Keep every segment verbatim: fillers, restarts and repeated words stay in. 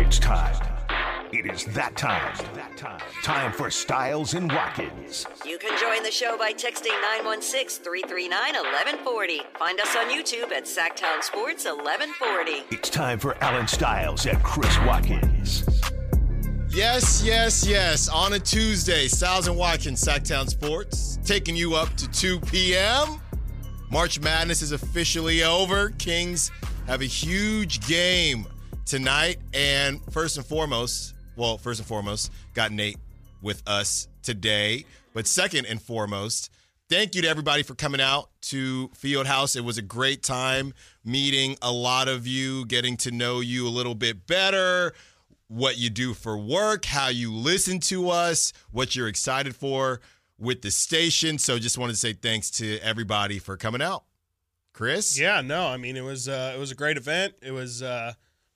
It's time. It is that time. That time. Time for Styles and Watkins. You can join the show by texting nine one six, three three nine, one one four zero. Find us on YouTube at Sacktown Sports eleven forty. It's time for Alan Styles and Chris Watkins. Yes, yes, yes. On a Tuesday, Styles and Watkins, Sacktown Sports, taking you up to two p.m. March Madness is officially over. Kings have a huge game tonight. And first and foremost, well, first and foremost, got Nate with us today. But second and foremost, thank you to everybody for coming out to Fieldhouse. It was a great time meeting a lot of you, getting to know you a little bit better, what you do for work, how you listen to us, what you're excited for with the station. So just wanted to say thanks to everybody for coming out. Chris? Yeah, no, I mean, it was uh, it was a great event. It was uh,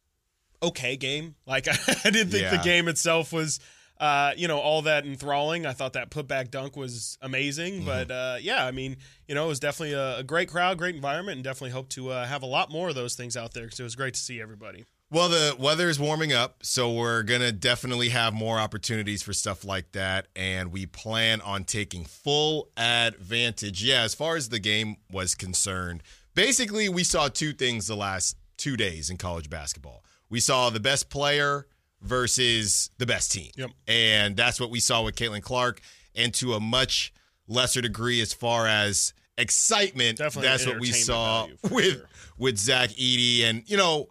okay game. Like, I didn't think Yeah. the game itself was, uh, you know, all that enthralling. I thought that putback dunk was amazing. Mm-hmm. But, uh, yeah, I mean, you know, it was definitely a, a great crowd, great environment, and definitely hope to uh, have a lot more of those things out there because it was great to see everybody. Well, the weather is warming up, so we're going to definitely have more opportunities for stuff like that, and we plan on taking full advantage. Yeah, as far as the game was concerned, basically we saw two things the last two days in college basketball. We saw the best player versus the best team, yep. and that's what we saw with Caitlin Clark, and to a much lesser degree as far as excitement, definitely that's what we saw with, sure. with Zach Edey, and, you know,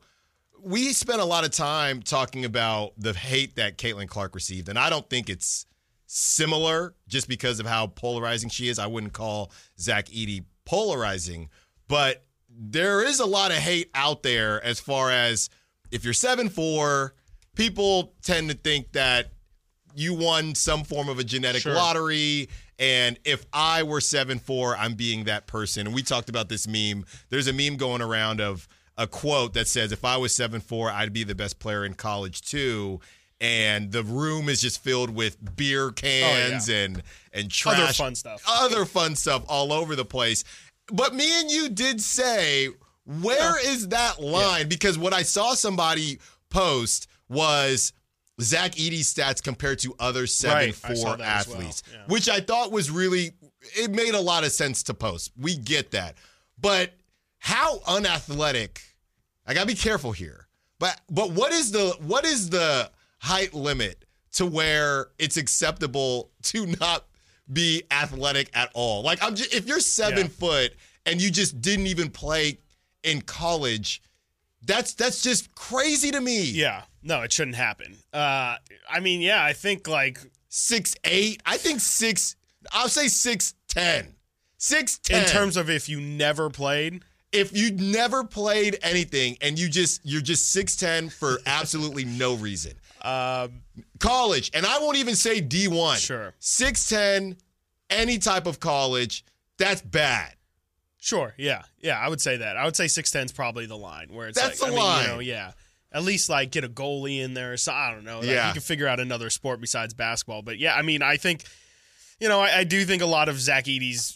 we spent a lot of time talking about the hate that Caitlin Clark received, and I don't think it's similar just because of how polarizing she is. I wouldn't call Zach Edey polarizing, but there is a lot of hate out there as far as if you're seven four, people tend to think that you won some form of a genetic sure. lottery, and if I were seven four, I'm being that person. And we talked about this meme. There's a meme going around of a quote that says, if I was seven four, I'd be the best player in college too. And the room is just filled with beer cans oh, yeah. and, and trash. Other fun stuff. Other fun stuff all over the place. But me and you did say, where yeah. is that line? Yeah. Because what I saw somebody post was Zach Edey's stats compared to other seven four right. athletes, well. yeah. which I thought was really, it made a lot of sense to post. We get that. But how unathletic, I gotta be careful here, but but what is the what is the height limit to where it's acceptable to not be athletic at all? Like, I'm just, if you're seven yeah. foot and you just didn't even play in college, that's that's just crazy to me. Yeah, no, it shouldn't happen. Uh, I mean, yeah, I think like six eight. I think six. I'll say six ten. Six ten. In terms of if you never played. If you never played anything and you just you're just six ten for absolutely no reason. Um, college, and I won't even say D one. Sure. six ten, any type of college, that's bad. Sure, yeah. Yeah, I would say that. I would say six ten is probably the line where it's that's like, the I line. mean, you know, yeah. At least like get a goalie in there. So I don't know. Like, yeah. You can figure out another sport besides basketball. But yeah, I mean, I think, you know, I, I do think a lot of Zach Edey's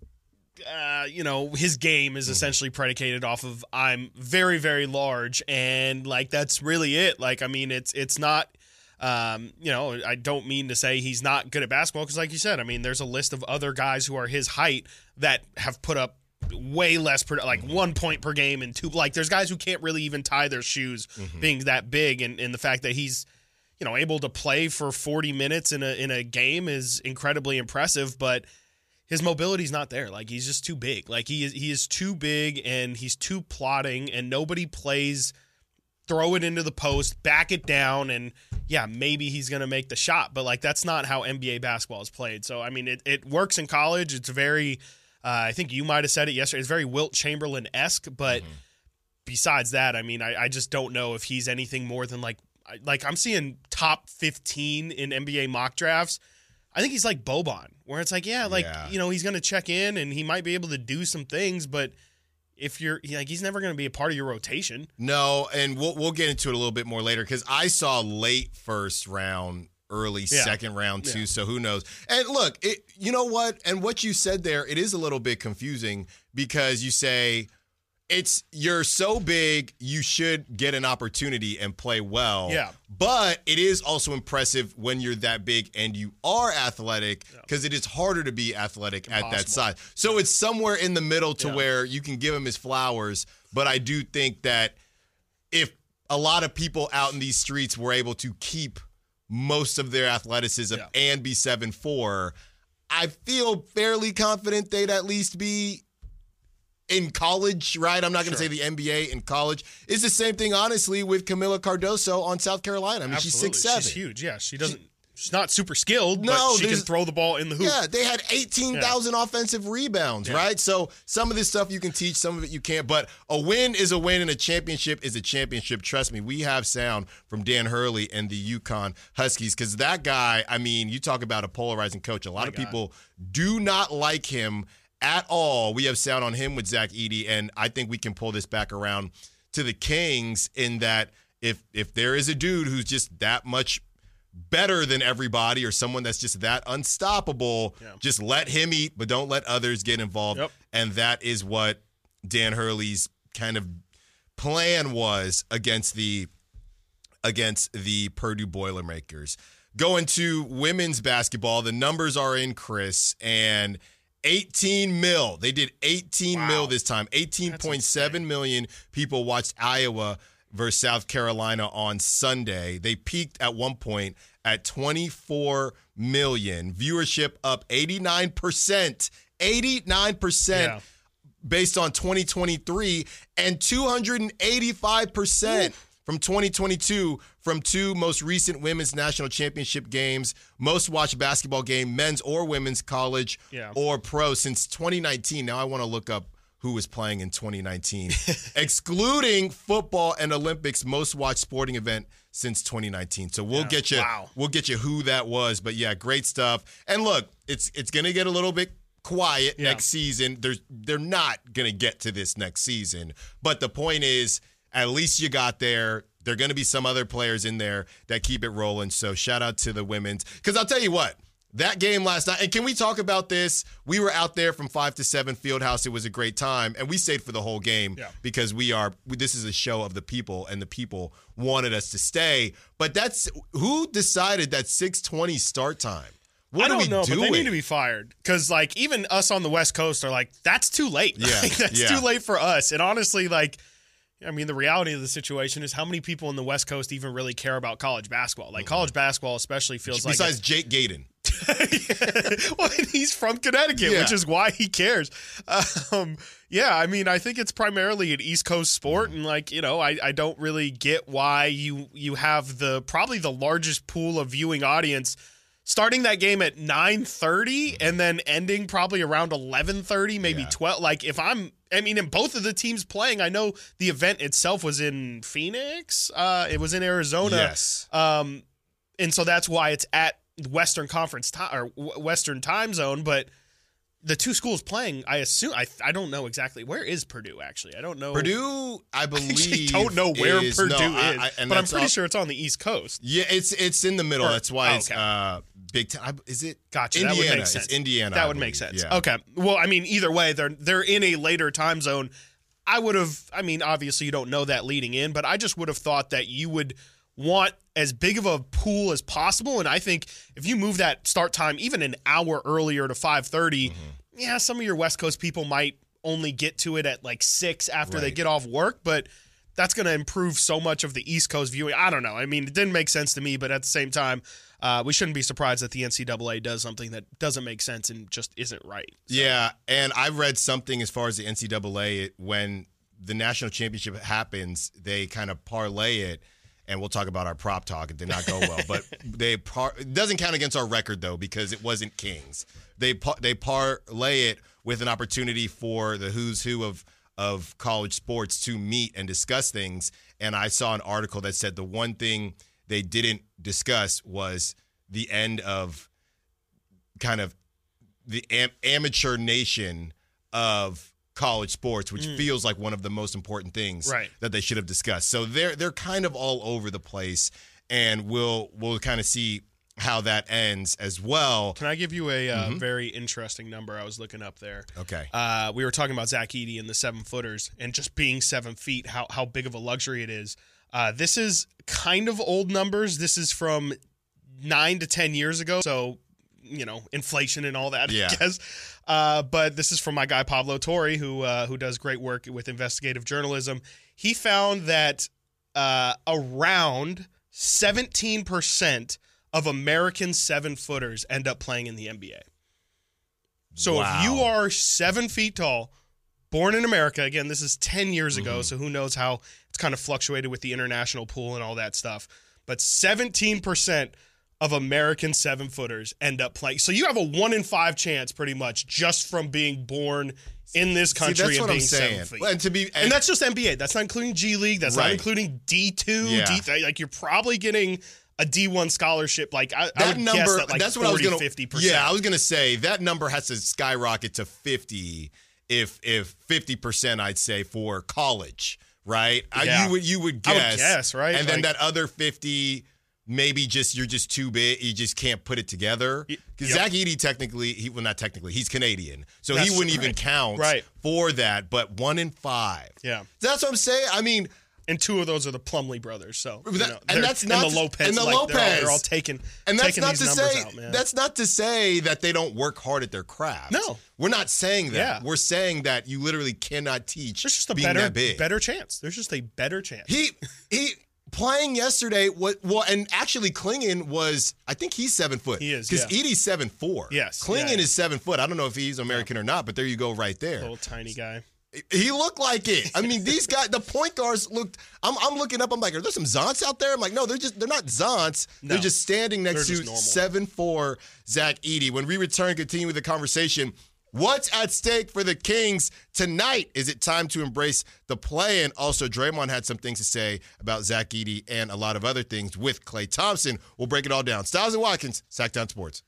Uh, you know, his game is essentially predicated off of I'm very, very large, and like that's really it. Like, I mean, it's it's not, um, you know, I don't mean to say he's not good at basketball because, like you said, I mean, there's a list of other guys who are his height that have put up way less, per, like one point per game and two. Like, there's guys who can't really even tie their shoes, mm-hmm. being that big, and, and the fact that he's, you know, able to play for forty minutes in a in a game is incredibly impressive, but his mobility's not there. Like, he's just too big. Like, he is he is too big, and he's too plotting, and nobody plays throw it into the post, back it down, and, yeah, maybe he's going to make the shot. But, like, that's not how N B A basketball is played. So, I mean, it, it works in college. It's very, uh, I think you might have said it yesterday, it's very Wilt Chamberlain-esque. But mm-hmm. besides that, I mean, I, I just don't know if he's anything more than, like, like I'm seeing top fifteen in N B A mock drafts. I think he's like Boban, where it's like, yeah, like, yeah. you know, he's going to check in and he might be able to do some things, but if you're like, he's never going to be a part of your rotation. No, and we'll we'll get into it a little bit more later because I saw late first round, early yeah. second round too, yeah. so who knows? And look, it, you know what? And what you said there, it is a little bit confusing because you say it's you're so big, you should get an opportunity and play well. Yeah. But it is also impressive when you're that big and you are athletic, because yeah. it is harder to be athletic Impossible. At that size. So it's somewhere in the middle to yeah. where you can give him his flowers. But I do think that if a lot of people out in these streets were able to keep most of their athleticism yeah. and be seven four, I feel fairly confident they'd at least be in college, right? I'm not going to sure. say the N B A in college. It's the same thing, honestly, with Camila Cardoso on South Carolina. I mean, Absolutely. she's six seven. She's huge, yeah. She doesn't. She, she's not super skilled, no, but she can throw the ball in the hoop. Yeah, they had eighteen thousand yeah. offensive rebounds, yeah. right? So some of this stuff you can teach, some of it you can't. But a win is a win, and a championship is a championship. Trust me, we have sound from Dan Hurley and the UConn Huskies, because that guy, I mean, you talk about a polarizing coach. A lot My of God. people do not like him at all. We have sound on him with Zach Edey, and I think we can pull this back around to the Kings in that if if there is a dude who's just that much better than everybody, or someone that's just that unstoppable, yeah. just let him eat, but don't let others get involved. Yep. And that is what Dan Hurley's kind of plan was against the against the Purdue Boilermakers. Going to women's basketball, the numbers are in, Chris, and eighteen mil. They did eighteen wow. mil this time. eighteen point seven million people watched Iowa versus South Carolina on Sunday. They peaked at one point at twenty-four million. Viewership up eighty-nine percent. eighty-nine percent yeah. based on twenty twenty-three, and two hundred eighty-five percent Ooh. From twenty twenty-two, from two most recent women's national championship games, most watched basketball game, men's or women's, college yeah. or pro, since twenty nineteen. Now I want to look up who was playing in twenty nineteen. Excluding football and Olympics, most watched sporting event since twenty nineteen. So we'll yeah. get you wow. we'll get you who that was. But yeah, great stuff. And look, it's it's gonna get a little bit quiet yeah. next season. There's they're not gonna get to this next season. But the point is, at least you got there. There are going to be some other players in there that keep it rolling. So shout out to the women's. Because I'll tell you what, that game last night, and can we talk about this? We were out there from five to seven Fieldhouse. It was a great time. And we stayed for the whole game yeah. because we are, this is a show of the people, and the people wanted us to stay. But that's, who decided that six twenty start time? What I don't are we know, doing? But they need to be fired. Because, like, even us on the West Coast are like, that's too late. Yeah, like, that's yeah. too late for us. And honestly, like, I mean, the reality of the situation is how many people in the West Coast even really care about college basketball? Like, mm-hmm. college basketball especially feels Besides like... Besides Jake Gaydon. yeah. Well, and he's from Connecticut, yeah. which is why he cares. Um, yeah, I mean, I think it's primarily an East Coast sport, mm-hmm. and, like, you know, I, I don't really get why you you have the probably the largest pool of viewing audience starting that game at nine thirty mm-hmm. and then ending probably around eleven thirty, maybe yeah. twelve. Like, if I'm... I mean, in both of the teams playing, I know the event itself was in Phoenix. Uh, it was in Arizona. Yes. Um, and so that's why it's at Western Conference time or Western time zone. But the two schools playing, I assume, I I don't know exactly. Where is Purdue, actually? I don't know. Purdue, I believe. I don't know where is, Purdue no, is. I, I, but I'm pretty all, sure it's on the East Coast. Yeah, it's it's in the middle. Or, that's why oh, it's okay. uh, big time. Is it? Gotcha. Indiana. That would make sense. It's Indiana. That I would believe. make sense. Yeah. Okay. Well, I mean, either way, they're they're in a later time zone. I would have, I mean, obviously you don't know that leading in, but I just would have thought that you would want as big of a pool as possible. And I think if you move that start time even an hour earlier to five thirty, mm-hmm. yeah, some of your West Coast people might only get to it at like six after right. they get off work, but that's going to improve so much of the East Coast viewing. I don't know. I mean, it didn't make sense to me, but at the same time, uh, we shouldn't be surprised that the N C double A does something that doesn't make sense and just isn't right. So. Yeah, and I read something as far as the N C double A, when the national championship happens, they kind of parlay it, and we'll talk about our prop talk. It did not go well, but they par- it doesn't count against our record, though, because it wasn't Kings. They par- they parlay it with an opportunity for the who's who of of college sports to meet and discuss things. And I saw an article that said the one thing they didn't discuss was the end of kind of the am- amateur nation of college sports, which mm. feels like one of the most important things right. that they should have discussed. So they're they're kind of all over the place, and we'll we'll kind of see how that ends as well. Can I give you a uh, Mm-hmm. very interesting number I was looking up there? Okay. Uh, we were talking about Zach Edey and the seven footers and just being seven feet, how how big of a luxury it is. Uh, this is kind of old numbers. This is from nine to ten years ago. So, you know, inflation and all that, Yeah. I guess. Uh, but this is from my guy Pablo Torre, who uh, who does great work with investigative journalism. He found that uh, around seventeen percent of American seven footers end up playing in the N B A. So Wow. if you are seven feet tall, born in America, again, this is ten years ago, Mm-hmm. so who knows how it's kind of fluctuated with the international pool and all that stuff. But seventeen percent of American seven footers end up playing. So you have a one in five chance pretty much just from being born in this country See, that's and what being I'm saying. seven feet. And to be, and, And that's just N B A. That's not including G League. That's Right. not including D two. Yeah. D three. Like you're probably getting a D one scholarship. Like I, I that would number, guess that like that's what I was forty, gonna. fifty percent. Yeah, I was gonna say that number has to skyrocket to fifty. If if fifty percent, I'd say for college, right? I, Yeah. you would you would I guess, would guess, right? And then Like- that other fifty, maybe just you're just too big. You just can't put it together. Because yep. Zach Edey, technically, he well not technically, he's Canadian, so That's he wouldn't even right. count Right. for that. But one in five. Yeah. That's what I'm saying. I mean. And two of those are the Plumlee brothers. So you That- know, and they're- that's not and the Lopez. and the like, Lopez. They're all, they're all taking And that's taking not these to numbers say out, man. that's not to say that they don't work hard at their craft. No. We're not saying that. Yeah. We're saying that you literally cannot teach There's just a being better that big. better chance. There's just a better chance. He he playing yesterday. What well and actually Klingon was I think he's seven foot. He is, because yeah. Edie's seven four. Yes, Klingon yeah, yeah. is seven foot. I don't know if he's American or not, but there you go right there. Little tiny guy. He looked like it. I mean, these guys, the point guards looked. I'm, I'm looking up. I'm like, are there some Zonts out there? I'm like, no, they're just they're not Zonts. No. They're just standing next They're to just normal. seven four Zach Edey. When we return, continue with the conversation. What's at stake for the Kings tonight? Is it time to embrace the play? And also, Draymond had some things to say about Zach Edey and a lot of other things with Klay Thompson. We'll break it all down. Styles and Watkins, Sacktown Sports.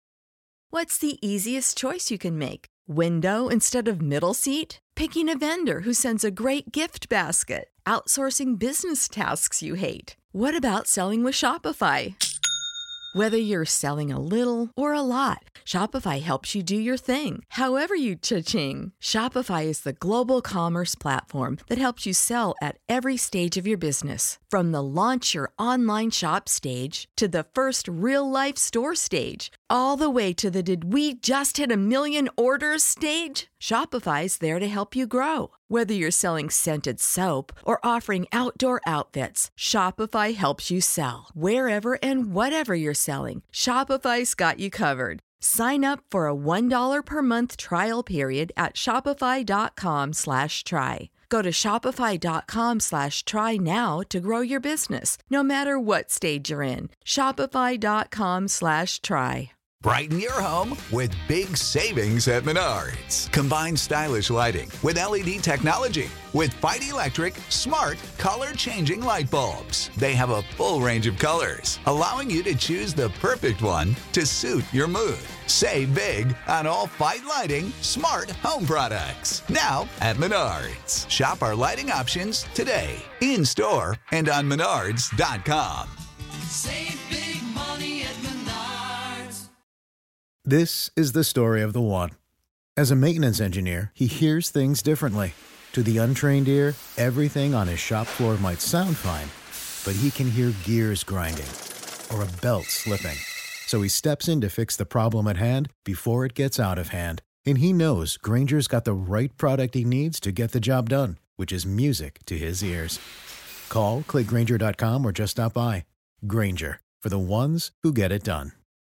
What's the easiest choice you can make? Window instead of middle seat? Picking a vendor who sends a great gift basket? Outsourcing business tasks you hate? What about selling with Shopify? Whether you're selling a little or a lot, Shopify helps you do your thing, however you cha-ching. Shopify is the global commerce platform that helps you sell at every stage of your business. From the launch your online shop stage to the first real-life store stage, all the way to the did we just hit a million orders stage. Shopify's there to help you grow. Whether you're selling scented soap or offering outdoor outfits, Shopify helps you sell. Wherever and whatever you're selling, Shopify's got you covered. Sign up for a one dollar per month trial period at shopify.com slash try. Go to shopify.com slash try now to grow your business, no matter what stage you're in. Shopify.com slash try. Brighten your home with big savings at Menards. Combine stylish lighting with L E D technology with Fight Electric smart color-changing light bulbs. They have a full range of colors, allowing you to choose the perfect one to suit your mood. Save big on all Fight Lighting smart home products. Now at Menards. Shop our lighting options today, in-store and on menards dot com. Save big money at Menards. This is the story of the one. As a maintenance engineer, he hears things differently. To the untrained ear, everything on his shop floor might sound fine, but he can hear gears grinding or a belt slipping. So he steps in to fix the problem at hand before it gets out of hand. And he knows Grainger's got the right product he needs to get the job done, which is music to his ears. Call, click Grainger dot com, or just stop by. Grainger, for the ones who get it done.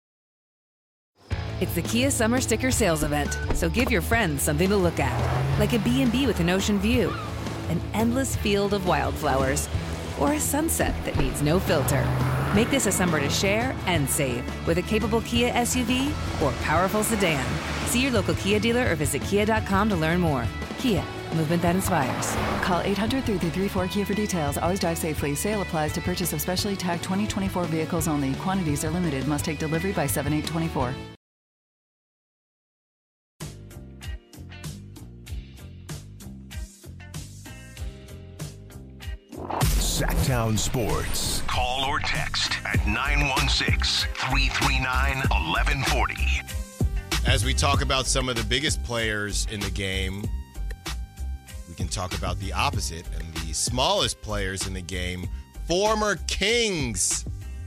It's the Kia Summer Sticker Sales Event, so give your friends something to look at, like a B and B with an ocean view, an endless field of wildflowers, or a sunset that needs no filter. Make this a summer to share and save with a capable Kia S U V or powerful sedan. See your local Kia dealer or visit kia dot com to learn more. Kia, movement that inspires. Call eight hundred, three three three, four Kia for details. Always drive safely. Sale applies to purchase of specially tagged twenty twenty-four vehicles only. Quantities are limited. Must take delivery by seven eight twenty-four. Sacktown Sacktown Sports. Call or text at nine one six, three three nine, one one four zero. As we talk about some of the biggest players in the game, we can talk about the opposite and the smallest players in the game, former Kings.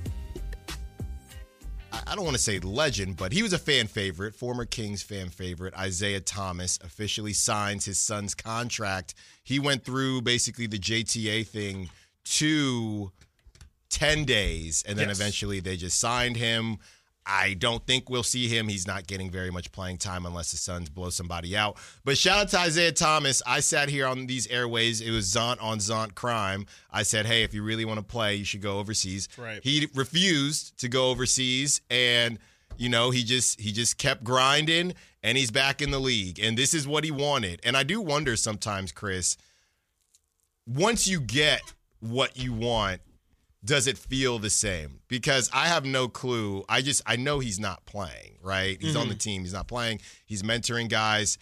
I don't want to say legend, but he was a fan favorite, former Kings fan favorite. Isaiah Thomas officially signs his son's contract. He went through basically the J T A thing to ten days, and then yes. eventually they just signed him. I don't think we'll see him. He's not getting very much playing time unless the Suns blow somebody out. But shout out to Isaiah Thomas. I sat here on these airways. It was Zont on Zont Crime. I said, hey, if you really want to play, you should go overseas. Right. He refused to go overseas, and you know, he just he just kept grinding, and he's back in the league. And this is what he wanted. And I do wonder sometimes, Chris, once you get what you want, does it feel the same? Because I have no clue. I just, I know he's not playing, right? He's mm-hmm. on the team. He's not playing. He's mentoring guys.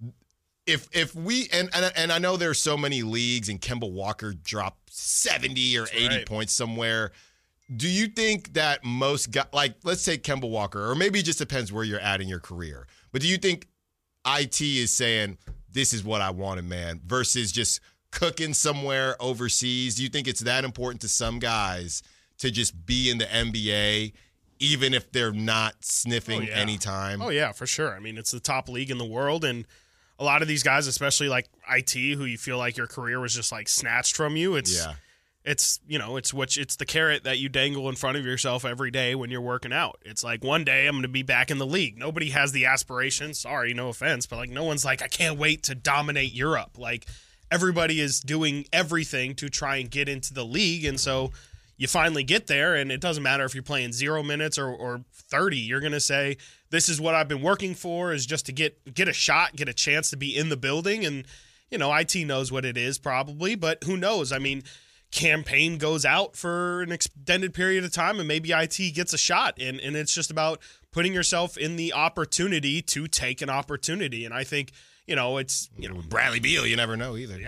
If if we, and, and and I know there are so many leagues, and Kemba Walker dropped seventy or eighty right. points somewhere. Do you think that most guys, like, let's say Kemba Walker, or maybe it just depends where you're at in your career, but do you think I T is saying, this is what I wanted, man, versus just cooking somewhere overseas? Do you think it's that important to some guys to just be in the N B A, even if they're not sniffing oh, yeah. any time? Oh, yeah, for sure. I mean, it's the top league in the world, and a lot of these guys, especially like I T, who you feel like your career was just like snatched from you, it's yeah. it's you know, it's what it's the carrot that you dangle in front of yourself every day when you're working out. It's like, one day I'm going to be back in the league. Nobody has the aspiration. Sorry, no offense, but like no one's like, I can't wait to dominate Europe. Like, everybody is doing everything to try and get into the league, and so you finally get there, and it doesn't matter if you're playing zero minutes or, or thirty. You're going to say, this is what I've been working for, is just to get get a shot, get a chance to be in the building. And, you know, I T knows what it is probably, but who knows? I mean, campaign goes out for an extended period of time, and maybe I T gets a shot, and, and it's just about putting yourself in the opportunity to take an opportunity. And I think, you know, it's, you know, Bradley Beal, you never know either.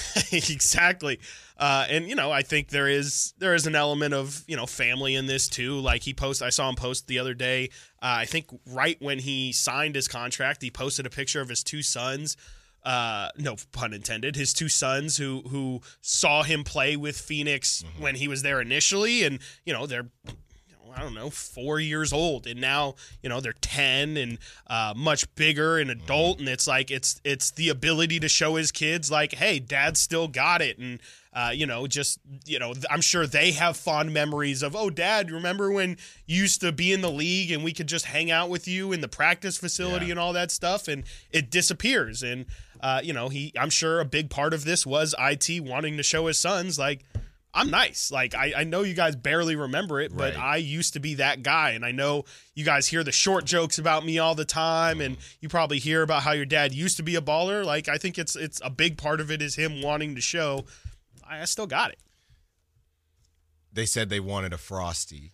Exactly. Uh, and, you know, I think there is there is an element of, you know, family in this too. Like he posted, I saw him post the other day, uh, I think right when he signed his contract, he posted a picture of his two sons. Uh, no pun intended, his two sons who who saw him play with Phoenix mm-hmm. when he was there initially. And, you know, they're, I don't know, four years old, and now, you know, they're ten and uh, much bigger and adult, and it's like it's it's the ability to show his kids like, hey, Dad still got it, and uh, you know, just you know, I'm sure they have fond memories of, oh, Dad, remember when you used to be in the league and we could just hang out with you in the practice facility yeah. and all that stuff, and it disappears, and uh, you know, he, I'm sure a big part of this was I T wanting to show his sons like, I'm nice. Like, I, I know you guys barely remember it, but right. I used to be that guy. And I know you guys hear the short jokes about me all the time, mm. and you probably hear about how your dad used to be a baller. Like, I think it's it's a big part of it is him wanting to show, I, I still got it. They said they wanted a Frosty.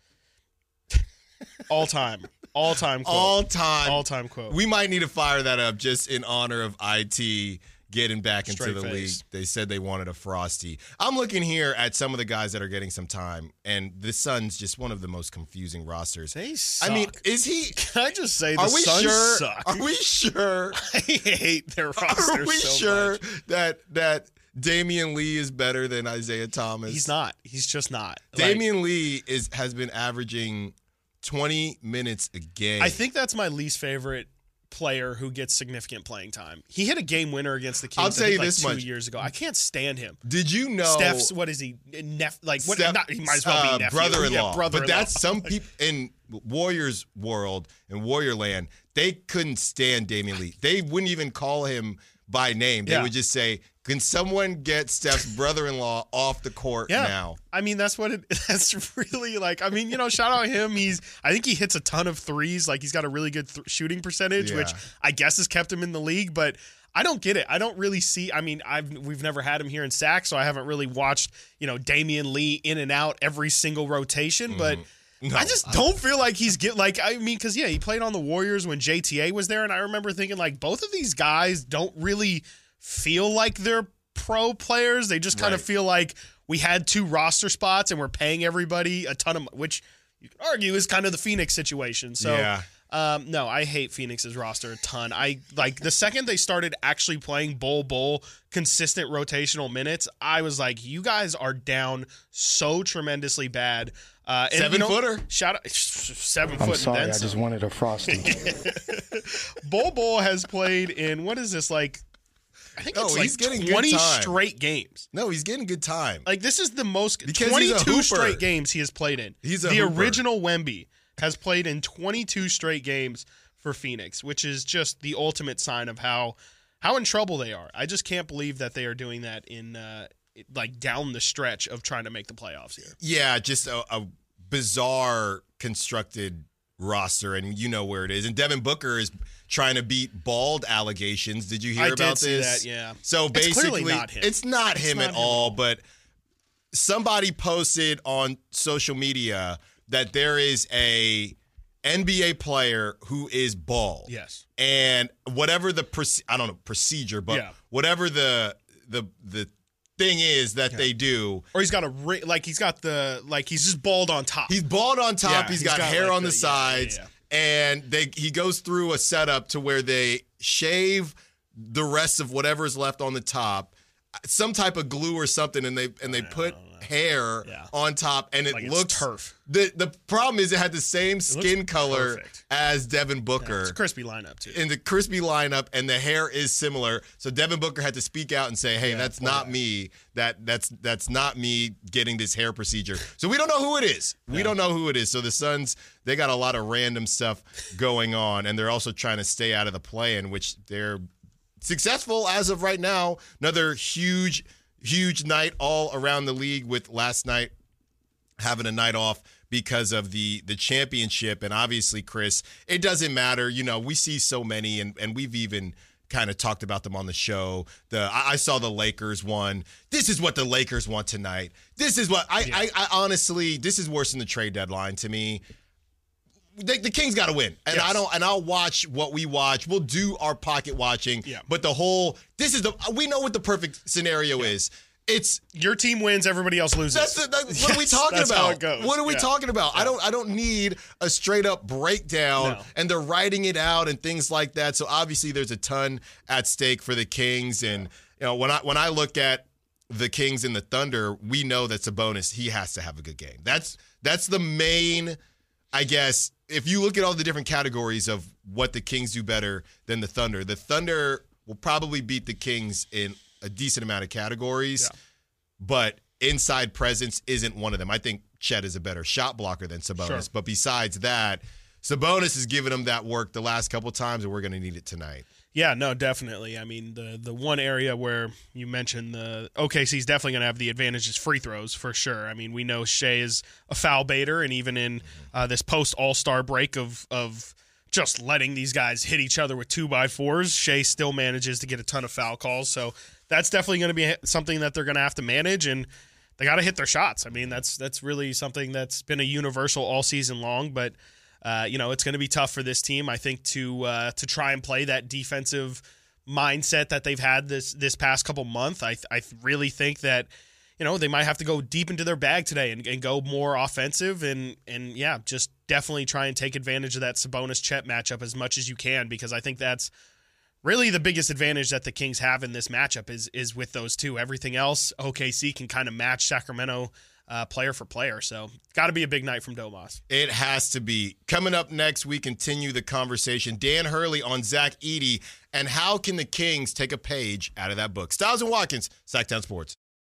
All time. All time quote. All time. All time quote. We might need to fire that up just in honor of I T getting back into Straight the face. league. They said they wanted a Frosty. I'm looking here at some of the guys that are getting some time, and the Suns just one of the most confusing rosters. They suck. I mean, is he? Can I just say the are we Suns sure, suck? Are we sure? I hate their roster Are we so sure much. that that Damian Lee is better than Isaiah Thomas? He's not. He's just not. Damian like, Lee is has been averaging twenty minutes a game. I think that's my least favorite player who gets significant playing time. He hit a game winner against the Kings. I'll tell you like this two much. years ago. I can't stand him. Did you know Steph's? What is he? Nep, like what? Steph, not, he might as well uh, be nephew. brother-in-law. Yeah, brother-in-law. But that's some people in Warriors world and Warrior land. They couldn't stand Damian Lee. They wouldn't even call him by name. They yeah. would just say, "Can someone get Steph's brother-in-law off the court yeah. now?" I mean, that's what it. That's really like. I mean, you know, shout out him. He's. I think he hits a ton of threes. Like he's got a really good th- shooting percentage, Yeah. which I guess has kept him in the league. But I don't get it. I don't really see. I mean, I've we've never had him here in Sac, so I haven't really watched, you know, Damian Lee in and out every single rotation. But No, I just don't feel like he's get like. I mean, because yeah, he played on the Warriors when J T A was there, and I remember thinking like both of these guys don't really feel like they're pro players. They just kind Right. of feel like we had two roster spots and we're paying everybody a ton of, which you can argue is kind of the Phoenix situation. So, yeah. um, no, I hate Phoenix's roster a ton. I like the second they started actually playing Bol Bol consistent rotational minutes, I was like, you guys are down so tremendously bad. Uh, and, seven you know, footer, shout out seven I'm foot. sorry, and then I just some. wanted a Frosty. Bol Bol has played in what is this like? I think no, it's he's like getting twenty good time. straight games. No, he's getting good time. Like this is the most because twenty-two straight games he has played in. He's a the hooper. original Wemby has played in twenty-two straight games for Phoenix, which is just the ultimate sign of how how in trouble they are. I just can't believe that they are doing that in uh, like down the stretch of trying to make the playoffs here. Yeah, just a, a bizarre constructed roster, and you know where it is. And Devin Booker is trying to beat bald allegations. Did you hear I about did see this? that, yeah. So It's basically, clearly not him. it's not It's him not at him all, at all. but somebody posted on social media that there is a N B A player who is bald. Yes. And whatever the proce- I don't know procedure, but Yeah. whatever the the the thing is that they do, Or he's got a ri- like he's got the like he's just bald on top. he's bald on top. Yeah, he's he's got, got, hair like, on the, the- yeah, sides, yeah, and they he goes through a setup to where they shave the rest of whatever's left on the top, some type of glue or something, and they and they put hair Yeah. on top, and it Like it's looks turf. The the problem is it had the same skin color perfect. as Devin Booker. It's a crispy lineup too. In the crispy lineup, and the hair is similar. So Devin Booker had to speak out and say, "Hey, Yeah, that's poor not guy. me. That that's that's not me getting this hair procedure." So we don't know who it is. We don't know who it is. So the Suns, they got a lot of random stuff going on, and they're also trying to stay out of the play-in, which they're successful as of right now. Another huge, huge night all around the league, with last night having a night off because of the the championship. And obviously, Chris, it doesn't matter. You know, we see so many, and, and we've even kind of talked about them on the show. The I, I saw the Lakers one. This is what the Lakers want tonight. This is what I, Yeah. I, I honestly, this is worse than the trade deadline to me. The, the Kings got to win, and Yes. I don't. And I'll watch what we watch. We'll do our pocket watching. Yeah. But the whole this is the we know what the perfect scenario is. It's Your team wins, everybody else loses. that's, the, that's what are we Yes, talking that's about? how it goes. What are we Yeah. talking about? I Yeah. don't I don't need a straight up breakdown, No. and they're writing it out and things like that. So obviously there's a ton at stake for the Kings, and you know when I when I look at the Kings and the Thunder, we know that Sabonis, he has to have a good game. That's that's the main, I guess, if you look at all the different categories of what the Kings do better than the Thunder, the Thunder will probably beat the Kings in a decent amount of categories. Yeah. But inside presence isn't one of them. I think Chet is a better shot blocker than Sabonis. Sure. But besides that, Sabonis has given him that work the last couple times, and we're going to need it tonight. Yeah, no, definitely. I mean, the the one area where you mentioned the O K C is definitely going to have the advantage is free throws for sure. I mean, we know Shea is a foul baiter, and even in uh, this post All Star break of of just letting these guys hit each other with two by fours, Shea still manages to get a ton of foul calls. So that's definitely going to be something that they're going to have to manage, and they got to hit their shots. I mean, that's that's really something that's been a universal all season long, but. Uh, you know, it's going to be tough for this team, I think, to uh, to try and play that defensive mindset that they've had this this past couple months. I I really think that, you know, they might have to go deep into their bag today and, and go more offensive and and yeah, just definitely try and take advantage of that Sabonis-Chet matchup as much as you can, because I think that's really the biggest advantage that the Kings have in this matchup is is with those two. Everything else, O K C can kind of match Sacramento Uh, player for player. So got to be a big night from Domas. It has to be. Coming up next, we continue the conversation. Dan Hurley on Zach Edey and how can the Kings take a page out of that book. Styles and Watkins, Sacktown Sports.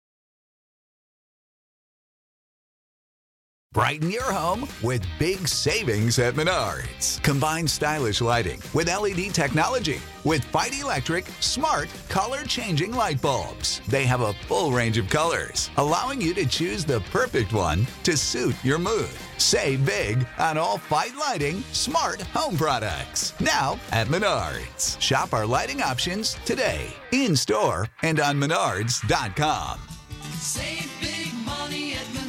Brighten your home with big savings at Menards. Combine stylish lighting with L E D technology with Fight Electric smart color-changing light bulbs. They have a full range of colors, allowing you to choose the perfect one to suit your mood. Save big on all Fight Lighting smart home products. Now at Menards. Shop our lighting options today, in-store and on menards dot com. Save big money at Menards.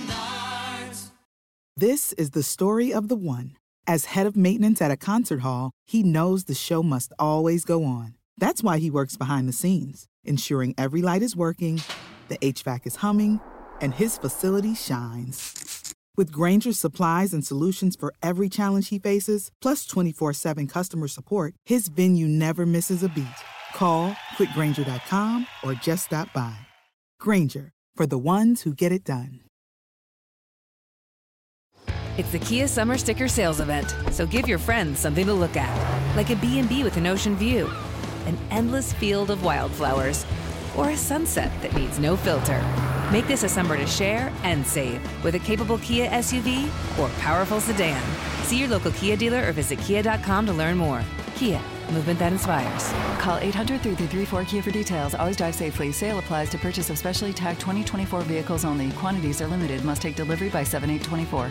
This is the story of the one. As head of maintenance at a concert hall, he knows the show must always go on. That's why he works behind the scenes, ensuring every light is working, the H V A C is humming, and his facility shines. With Grainger's supplies and solutions for every challenge he faces, plus twenty-four seven customer support, his venue never misses a beat. Call quick grainger dot com or just stop by. Grainger, for the ones who get it done. It's the Kia Summer Sticker Sales Event, so give your friends something to look at. Like a B and B with an ocean view, an endless field of wildflowers, or a sunset that needs no filter. Make this a summer to share and save with a capable Kia S U V or powerful sedan. See your local Kia dealer or visit kia dot com to learn more. Kia, movement that inspires. Call eight hundred, three three three, four Kia for details. Always drive safely. Sale applies to purchase of specially tagged twenty twenty-four vehicles only. Quantities are limited. Must take delivery by seven eight twenty-four.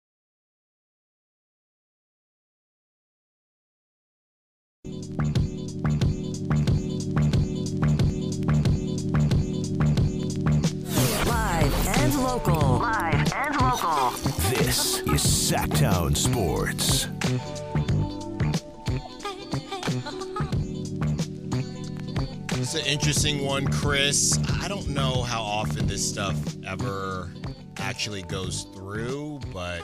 Local. Live and local. This is Sacktown Sports. It's an interesting one, Chris. I don't know how often this stuff ever actually goes through, but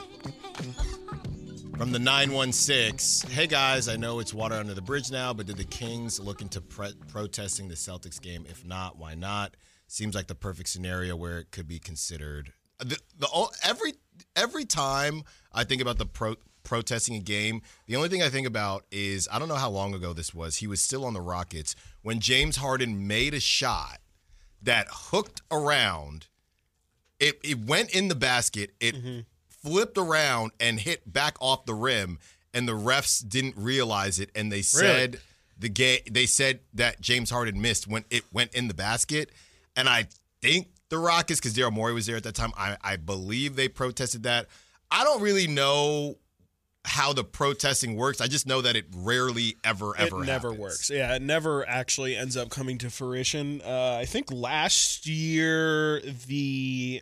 from the nine one six, hey guys, I know it's water under the bridge now, but did the Kings look into pre- protesting the Celtics game? If not, why not? Seems like the perfect scenario where it could be considered. The, the every every time I think about the pro, protesting a game, the only thing I think about is, I don't know how long ago this was. He was still on the Rockets when James Harden made a shot that hooked around. It it went in the basket. It mm-hmm. flipped around and hit back off the rim, and the refs didn't realize it, and they said really? the game. They said that James Harden missed when it went in the basket. And I think the Rockets, because Daryl Morey was there at that time, I, I believe they protested that. I don't really know how the protesting works. I just know that it rarely, ever, ever It never happens. works. Yeah, it never actually ends up coming to fruition. Uh, I think last year the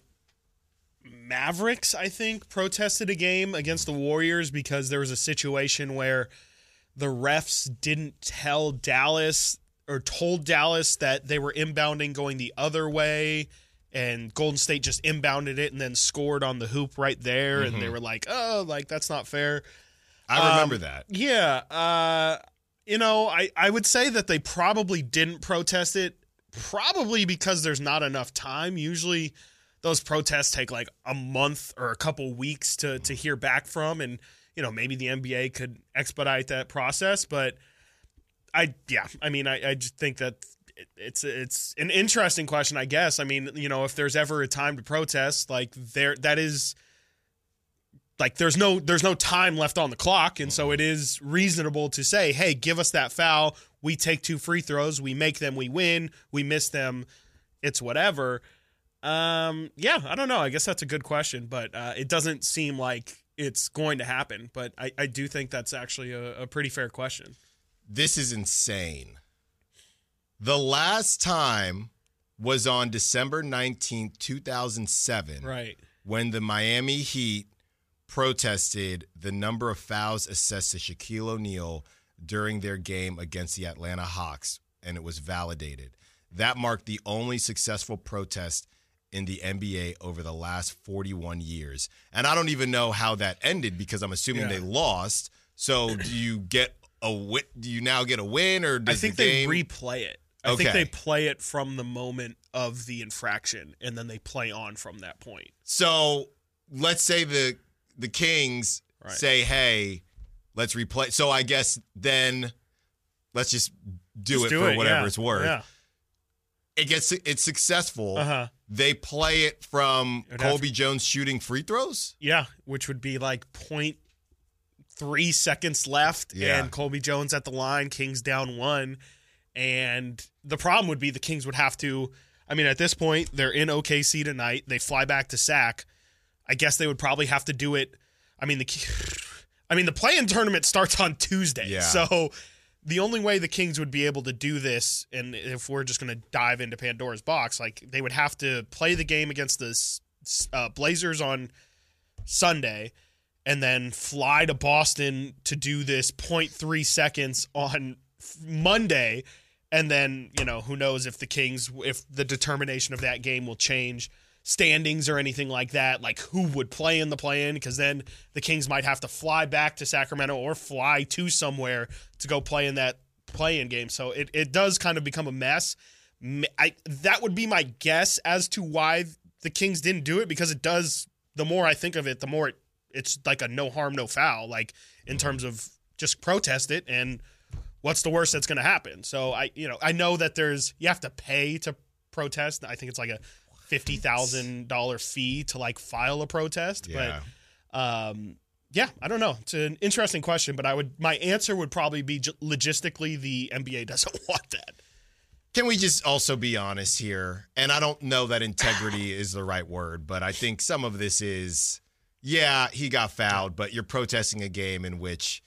Mavericks, I think, protested a game against the Warriors because there was a situation where the refs didn't tell Dallas or told Dallas that they were inbounding going the other way, and Golden State just inbounded it and then scored on the hoop right there, mm-hmm. and they were like, oh, like, that's not fair. I remember um, that. Yeah. Uh, you know, I, I would say that they probably didn't protest it, probably because there's not enough time. Usually those protests take like a month or a couple weeks to, to hear back from, and, you know, maybe the N B A could expedite that process, but I, yeah, I mean, I, I just think that it's it's an interesting question, I guess. I mean, you know, if there's ever a time to protest, like there, that is, like there's no there's no time left on the clock, and so it is reasonable to say, hey, give us that foul. We take two free throws, we make them, we win. We miss them, it's whatever. Um, yeah, I don't know. I guess that's a good question, but uh, it doesn't seem like it's going to happen. But I, I do think that's actually a, a pretty fair question. This is insane. The last time was on December nineteenth, two thousand seven. Right. When the Miami Heat protested the number of fouls assessed to Shaquille O'Neal during their game against the Atlanta Hawks, and it was validated. That marked the only successful protest in the N B A over the last forty-one years. And I don't even know how that ended because I'm assuming yeah. they lost. So do you get a win? Do you now get a win, or does I think the game... they replay it. I okay. think they play it from the moment of the infraction, and then they play on from that point. So let's say the the Kings right. say, hey, let's replay. So I guess then let's just do just it do for it. whatever yeah. it's worth. Yeah. It gets it's successful. Uh-huh. They play it from It'd Colby to, Jones shooting free throws? Yeah, which would be like point three seconds left, yeah. and Colby Jones at the line, Kings down one. And the problem would be the Kings would have to, I mean, at this point, they're in O K C tonight. They fly back to Sac. I guess they would probably have to do it. I mean, the I mean, the play-in tournament starts on Tuesday. Yeah. So the only way the Kings would be able to do this, and if we're just going to dive into Pandora's box, like they would have to play the game against the uh, Blazers on Sunday and then fly to Boston to do this point three seconds on Monday. And then, you know, who knows if the Kings, if the determination of that game will change standings or anything like that, like who would play in the play-in, because then the Kings might have to fly back to Sacramento or fly to somewhere to go play in that play-in game. So it, it does kind of become a mess. I, that would be my guess as to why the Kings didn't do it, because it does, the more I think of it, the more it, it's like a no harm, no foul, like in terms of just protest it, and what's the worst that's going to happen? So I, you know, I know that there's, you have to pay to protest. I think it's like a fifty thousand dollars fee to like file a protest. Yeah. But um, yeah, I don't know. It's an interesting question, but I would, my answer would probably be logistically the N B A doesn't want that. Can we just also be honest here? And I don't know that integrity is the right word, but I think some of this is, yeah, he got fouled, but you're protesting a game in which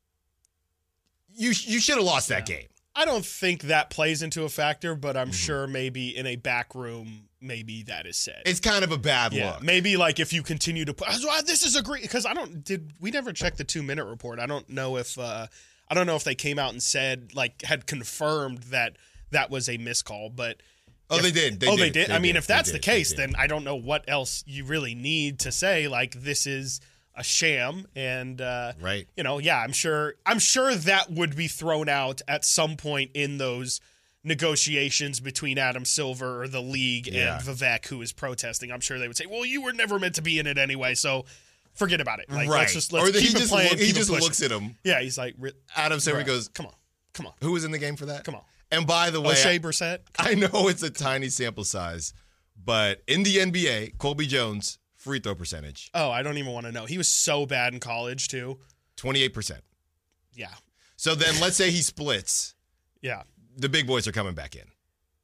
you you should have lost that Yeah. game. I don't think that plays into a factor, but I'm Mm-hmm. sure maybe in a back room, maybe that is said. It's kind of a bad Yeah, look. maybe like if you continue to put, oh, this is a great, because I don't, did we never check the two minute report? I don't know if, uh, I don't know if they came out and said, like, had confirmed that that was a miscall, but. Oh, if, they did. They oh, did. they did. They I mean, did. if that's They the did. They case, did. then I don't know what else you really need to say. Like, this is a sham, and uh, Right. you know, yeah, I'm sure. I'm sure that would be thrown out at some point in those negotiations between Adam Silver or the league Yeah. and Vivek, who is protesting. I'm sure they would say, "Well, you were never meant to be in it anyway, so forget about it." Like, Right. let's just let's Or that keep he it just playing. look- he keep it just pushing. looks at him. Yeah, he's like, "Re- Adam Silver bruh, goes, come on, come on, who was in the game for that? come on." And by the way, O'Shea I, Brissett. I know it's a tiny sample size, but in the N B A, Colby Jones, free throw percentage, Oh, I don't even want to know. He was so bad in college too. twenty-eight percent. Yeah, So then let's say he splits. yeah. The big boys are coming back in.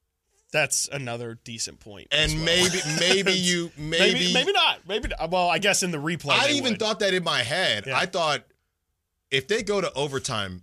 That's another decent point. as And well. maybe maybe you maybe maybe maybe not. Maybe not. Well, I guess in the replay. I they even would. thought that in my head. Yeah. I thought if they go to overtime,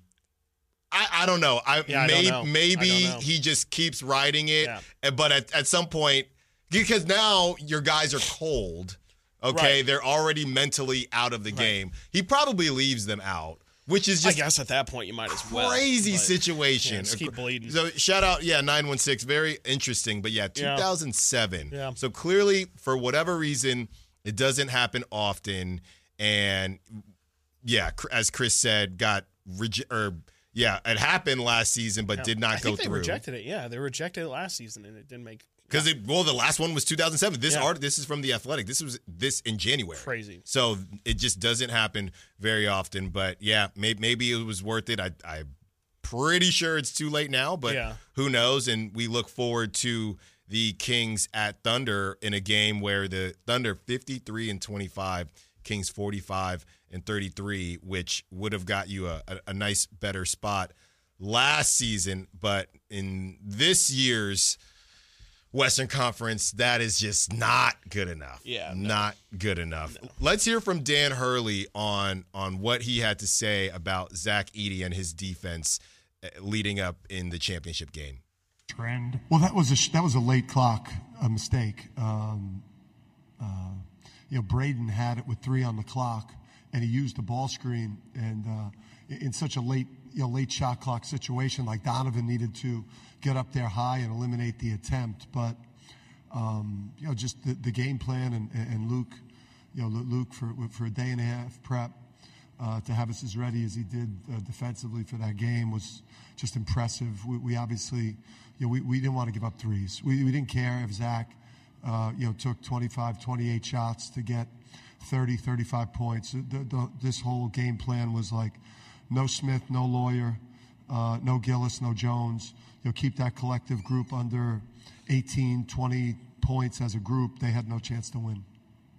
I, I don't know. I, Yeah, I may, don't know. maybe I don't know. he just keeps riding it. Yeah. and- But at, at some point, because now your guys are cold, okay? Right. They're already mentally out of the game. He probably leaves them out, which is I just guess at that point you might as well. crazy but- situation. Yeah, just keep bleeding. So shout out, yeah, nine one six, very interesting. But yeah, two thousand seven. Yeah. So clearly, for whatever reason, it doesn't happen often. And yeah, cr- as Chris said, got reje- or yeah, it happened last season, but Yeah. did not I go think they through. rejected it. Yeah, they rejected it last season, and it didn't make Because it well, the last one was two thousand seven. This Yeah. art, this is from the Athletic. This was this in January. Crazy. So it just doesn't happen very often. But yeah, maybe, maybe it was worth it. I, I'm pretty sure it's too late now, but Yeah. who knows? And we look forward to the Kings at Thunder in a game where the Thunder fifty-three and twenty-five, Kings forty-five and thirty-three, which would have got you a, a, a nice better spot last season. But in this year's Western Conference, that is just not good enough. Yeah, no. Not good enough. Let's hear from Dan Hurley on on what he had to say about Zach Edey and his defense uh, leading up in the championship game. Trend. Well, that was a sh- that was a late clock a mistake. Um, uh, you know, Braden had it with three on the clock, and he used the ball screen. And uh, in such a late you know late shot clock situation, like Donovan needed to get up there high and eliminate the attempt. But um, you know, just the, the game plan and, and Luke, you know, Luke for for a day and a half prep. Uh, to have us as ready as he did uh, defensively for that game was just impressive. We, we obviously, you know, we, we didn't want to give up threes. We, we didn't care if Zach, uh, you know, took twenty-five, twenty-eight shots to get thirty, thirty-five points. The, the, this whole game plan was like no Smith, no Lawyer, uh, no Gillis, no Jones. You know, keep that collective group under eighteen, twenty points as a group. They had no chance to win.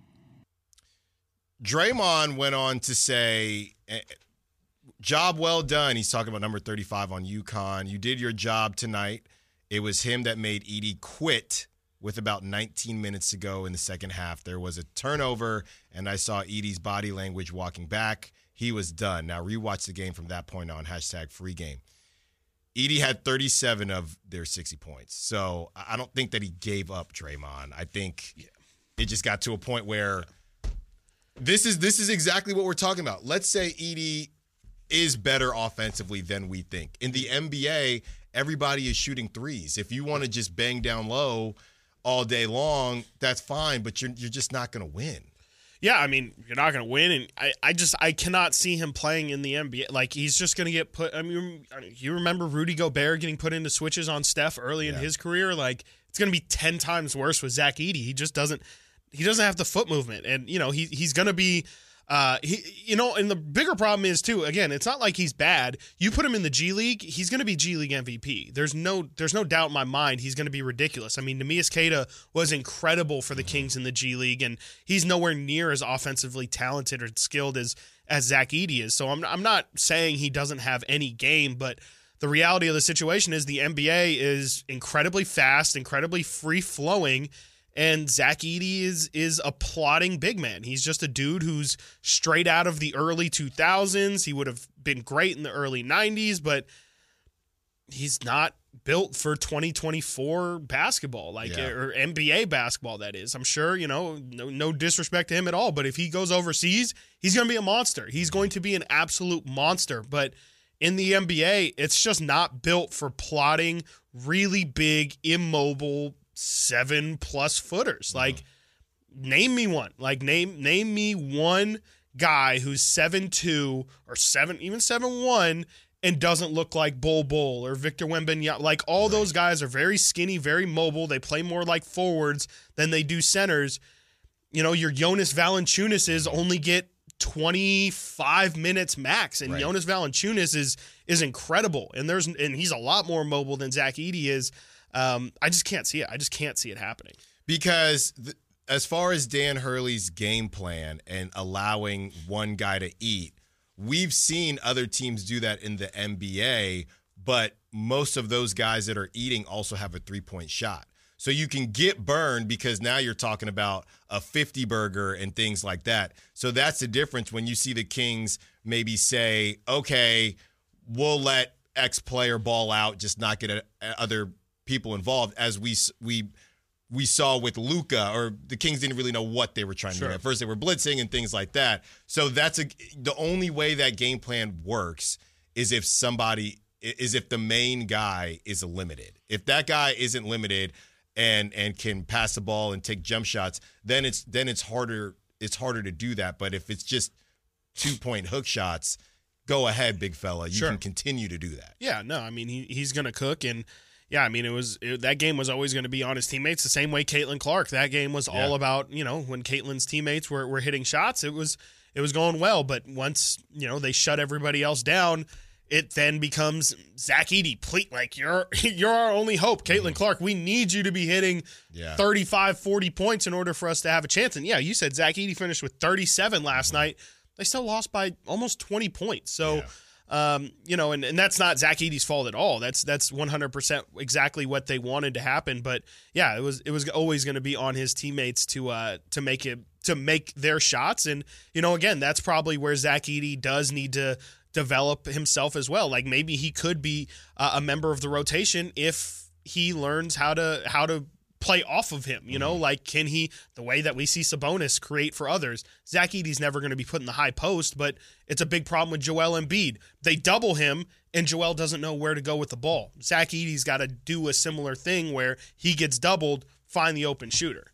Draymond went on to say, eh, job well done. He's talking about number thirty-five on UConn. You did your job tonight. It was him that made Edey quit with about nineteen minutes to go in the second half. There was a turnover, and I saw Edey's body language walking back. He was done. Now rewatch the game from that point on, hashtag free game. Edey had thirty-seven of their sixty points. So I don't think that he gave up Draymond. I think yeah. it just got to a point where This is this is exactly what we're talking about. Let's say Edey is better offensively than we think. In the N B A, everybody is shooting threes. If you want to just bang down low all day long, that's fine, but you're you're just not going to win. Yeah, I mean, you're not going to win, and I, I just I cannot see him playing in the N B A. Like, he's just going to get put. I mean, you remember Rudy Gobert getting put into switches on Steph early yeah. in his career? Like, it's going to be ten times worse with Zach Edey. He just doesn't. He doesn't have the foot movement, and you know he he's going to be. Uh, he, you know, and the bigger problem is too. Again, it's not like he's bad. You put him in the G League, he's going to be G League M V P. There's no, there's no doubt in my mind he's going to be ridiculous. I mean, Neemias Queta was incredible for the Kings in the G League, and he's nowhere near as offensively talented or skilled as as Zach Edey is. So I'm, I'm not saying he doesn't have any game, but the reality of the situation is the N B A is incredibly fast, incredibly free flowing. And Zach Edey is is a plodding big man. He's just a dude who's straight out of the early two thousands. He would have been great in the early nineties, but he's not built for twenty twenty-four basketball, like yeah. or N B A basketball, that is. I'm sure, you know, no, no disrespect to him at all, but if he goes overseas, he's going to be a monster. He's going to be an absolute monster. But in the N B A, it's just not built for plodding, really big, immobile, seven plus footers. Mm-hmm. Like, name me one. Like, name name me one guy who's seven two or seven, even seven one, and doesn't look like Bol Bol or Victor Wembanyama. Like, all right. those guys are very skinny, very mobile. They play more like forwards than they do centers. You know, your Jonas Valanciunas only get twenty-five minutes max, and right. Jonas Valanciunas is is incredible, and there's and he's a lot more mobile than Zach Edey is. Um, I just can't see it. I just can't see it happening. Because th- as far as Dan Hurley's game plan and allowing one guy to eat, we've seen other teams do that in the N B A, but most of those guys that are eating also have a three-point shot. So you can get burned because now you're talking about a fifty burger and things like that. So that's the difference when you see the Kings maybe say, okay, we'll let X player ball out, just not get a, a other people involved, as we we we saw with Luka, or the Kings didn't really know what they were trying sure. to do. At first they were blitzing and things like that. So that's a the only way that game plan works is if somebody is if the main guy is limited. If that guy isn't limited and and can pass the ball and take jump shots, then it's then it's harder it's harder to do that. But if it's just two-point hook shots, go ahead, big fella. You sure. can continue to do that. Yeah, no, I mean he he's going to cook. And yeah, I mean, it was it, that game was always going to be on his teammates, the same way Caitlin Clark. That game was yeah. all about, you know, when Caitlin's teammates were, were hitting shots, it was it was going well. But once, you know, they shut everybody else down, it then becomes Zach Edey. Please, like, you're you're our only hope. Caitlin mm-hmm. Clark, we need you to be hitting yeah. thirty-five, forty points in order for us to have a chance. And yeah, you said Zach Edey finished with thirty-seven last mm-hmm. night. They still lost by almost twenty points. So, yeah. Um, you know, and, and that's not Zach Edey's fault at all. That's that's one hundred percent exactly what they wanted to happen. But yeah, it was it was always going to be on his teammates to uh to make it to make their shots. And you know, again, that's probably where Zach Edey does need to develop himself as well. Like, maybe he could be uh, a member of the rotation if he learns how to how to play off of him, you know, mm-hmm. like, can he, the way that we see Sabonis create for others? Zach Edey's never going to be put in the high post, but it's a big problem with Joel Embiid. They double him, and Joel doesn't know where to go with the ball. Zach Edey's got to do a similar thing where he gets doubled, find the open shooter.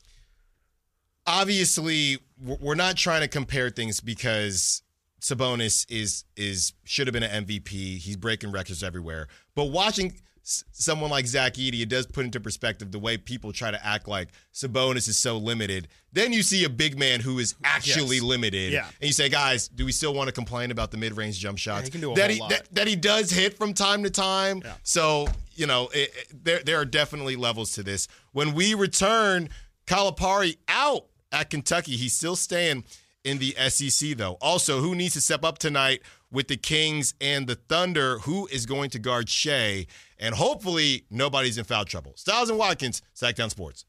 Obviously, we're not trying to compare things because Sabonis is is should have been an M V P. He's breaking records everywhere. But watching someone like Zach Edey, it does put into perspective the way people try to act like Sabonis is so limited. Then you see a big man who is actually yes. limited. Yeah. And you say, guys, do we still want to complain about the mid-range jump shots? Yeah, he can do a that, whole he, lot. That, that he does hit from time to time. Yeah. So, you know, it, it, there, there are definitely levels to this. When we return, Calipari out at Kentucky. He's still staying in the S E C, though. Also, who needs to step up tonight with the Kings and the Thunder? Who is going to guard Shea? And hopefully nobody's in foul trouble. Styles and Watkins, Sacktown Sports.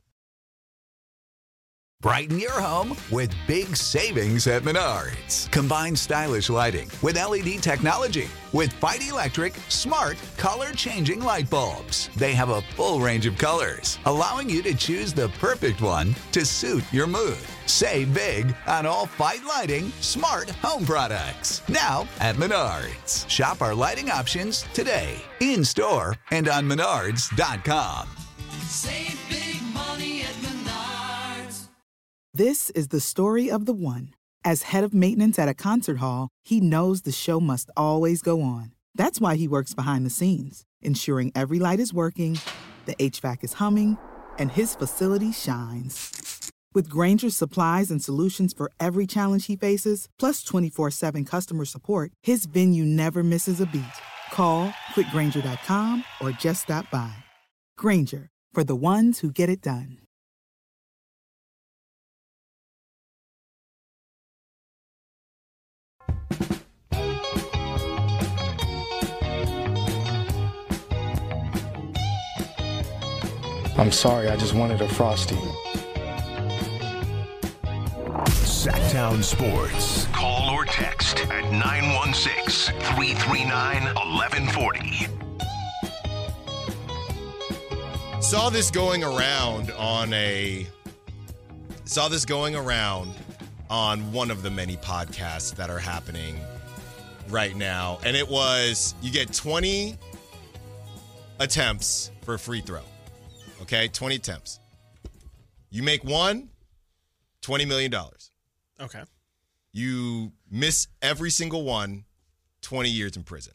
Brighten your home with big savings at Menards. Combine stylish lighting with L E D technology with Fight Electric smart color-changing light bulbs. They have a full range of colors, allowing you to choose the perfect one to suit your mood. Save big on all Fight Lighting smart home products. Now at Menards. Shop our lighting options today, in-store and on menards dot com. Save big money at This is the story of the one. As head of maintenance at a concert hall, he knows the show must always go on. That's why he works behind the scenes, ensuring every light is working, the H V A C is humming, and his facility shines. With Grainger's supplies and solutions for every challenge he faces, plus twenty-four seven customer support, his venue never misses a beat. Call quick grainger dot com or just stop by. Grainger, for the ones who get it done. I'm sorry, I just wanted a Frosty. Sacktown Sports. Call or text at nine one six, three three nine, one one four zero. Saw this going around on a saw this going around on one of the many podcasts that are happening right now, and it was you get twenty attempts for a free throw. Okay, twenty attempts. You make one, twenty million dollars. Okay. You miss every single one, twenty years in prison.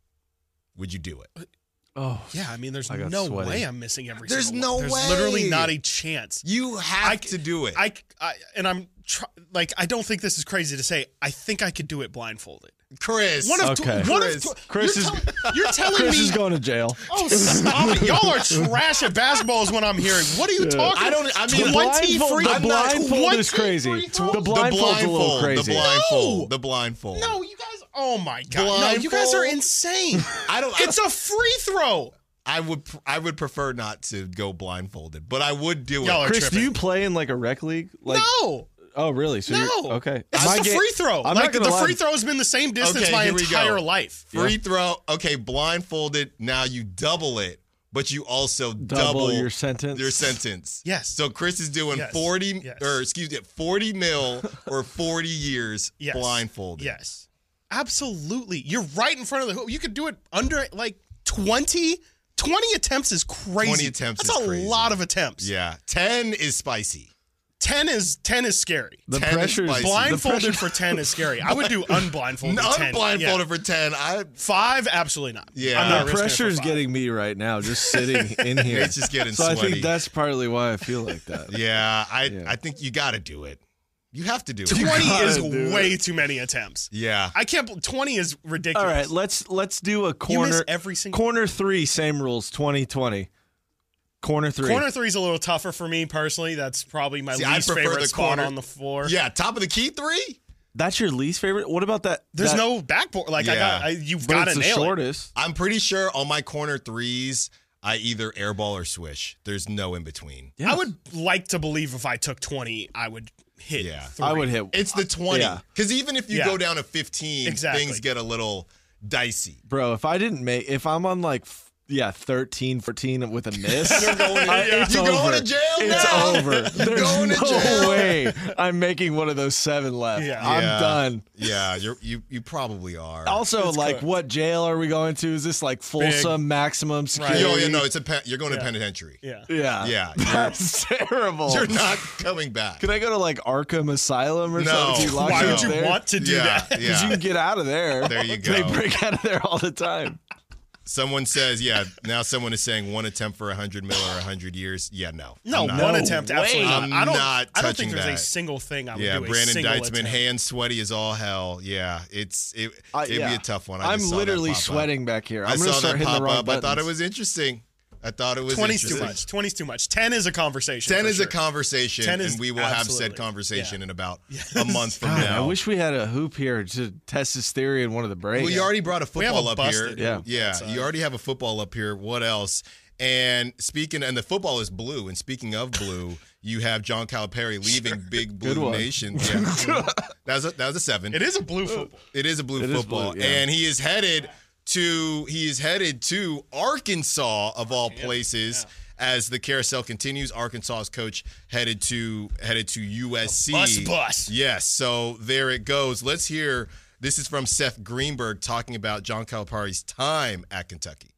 Would you do it? Oh, yeah. I mean, there's I got no sweaty. way I'm missing every There's single one. no There's way. literally not a chance. You have I, to do it. I, I and I'm try, like, I don't think this is crazy to say. I think I could do it blindfolded. Chris. One of Okay. tw- one Chris. of tw- Chris you're is tell- you're telling Chris me is going to jail. Oh, stop it. Y'all are trash at basketball is what I'm hearing. What are you Yeah. talking I don't- I mean, The twenty blindfold, free the I'm not- blindfold is twenty crazy. free throws? The blindfold's a little crazy. The blindfold. No. The blindfold. No, you guys. Oh my god. No, you guys are Blindfold? insane. I don't. It's a free throw. I would. I would prefer not to go blindfolded, but I would do Y'all it. are Chris, tripping. do you play in like a rec league? Like, No. Oh, really? So No. you're, okay. It's My the ga- free throw. I'm like not gonna the lie. free throw has been the same distance Okay, my here we go. entire life. Free Yeah. throw. Okay, blindfolded. Now you double it, but you also double, Double your sentence? Your sentence. Yes. So Chris is doing Yes. forty, Yes. or excuse me, forty mil or forty years Yes. blindfolded. Yes. Absolutely. You're right in front of the hoop. You could do it under like twenty. twenty attempts is crazy. twenty attempts That's is a crazy. lot of attempts. Yeah. ten is spicy. ten is ten is scary. The ten is pressure's spicy. Blindfolded the pressure- for ten is scary. I would do unblindfolded ten. Unblindfolded Yeah. for ten. I. Five, absolutely not. Yeah. I'm not The risking it for pressure's five. getting me right now, just sitting in here. It's just getting so I sweaty. think that's partly why I feel like that. Yeah. I. Yeah. I think you got to do it. You have to do it. twenty gotta is do way too many attempts. Yeah. I can't. bel- twenty is ridiculous. All right, let's let's do a You corner. miss every single corner three, same rules. twenty twenty. Corner three. Corner three is a little tougher for me personally. That's probably my See, I least prefer favorite the spot corner. on the floor. Yeah. Top of the key three. That's your least favorite. What about that? There's that- no backboard. Like I Yeah. got, I, you've but got to it's the nail it. shortest. I'm pretty sure on my corner threes, I either airball or swish. There's no in between. Yeah. I would like to believe if I took twenty, I would hit. Yeah. three. I would hit. It's the twenty. Yeah. Because even if you Yeah. go down to fifteen, Exactly. things get a little dicey. Bro, if I didn't make, if I'm on like, f- yeah, thirteen, fourteen with a miss, You're going to- I- it's you over. going to jail It's now. over. You're There's going to no jail. way I'm making one of those seven left. Yeah. I'm Yeah. done. Yeah, you're, you you probably are. Also, It's like, cool. what jail are we going to? Is this like Folsom maximum security? Yo, yeah, no, it's a pen, you're going to Yeah. penitentiary. Yeah. Yeah. Yeah, That's terrible. You're not coming back. Can I go to like Arkham Asylum or No. something? Do you lock Why me would up you there? want to do yeah, that? Because yeah. you can get out of there. There you They go. break out of there all the time. Someone says, yeah, now someone is saying one attempt for one hundred mil or one hundred years. Yeah, no. No, I'm not. one No attempt, way. absolutely not. I'm I don't. not I don't touching think there's a that. single thing I would Yeah, do. A Brandon single Deitzman, attempt. hands sweaty as all hell. Yeah, it's it, Uh, it'd yeah. be a tough one. I I'm just saw that literally pop up. sweating back here. I I'm gonna saw start that hitting pop the wrong up. I thought buttons. it was interesting. I thought it was twenty's too interesting. much. twenty's too much. ten is a conversation. ten for is sure. a conversation, ten is and we will have absolutely. said conversation Yeah. in about Yes. a month from God, now. I wish we had a hoop here to test this theory in one of the breaks. Well, you already brought a We have football a up busted here. hoop Yeah, outside. you already have a football up here. What else? And speaking, and the football is blue. And speaking of blue, you have John Calipari leaving Big Good Blue one. Nation. Yeah. that was a, that was a seven. It is a blue football. It is a blue It is football, blue, yeah. and he is headed to he is headed to Arkansas of all places. As the carousel continues, Arkansas's coach headed to headed to U S C. Bus bus. Yes, so there it goes. Let's hear. This is from Seth Greenberg talking about John Calipari's time at Kentucky.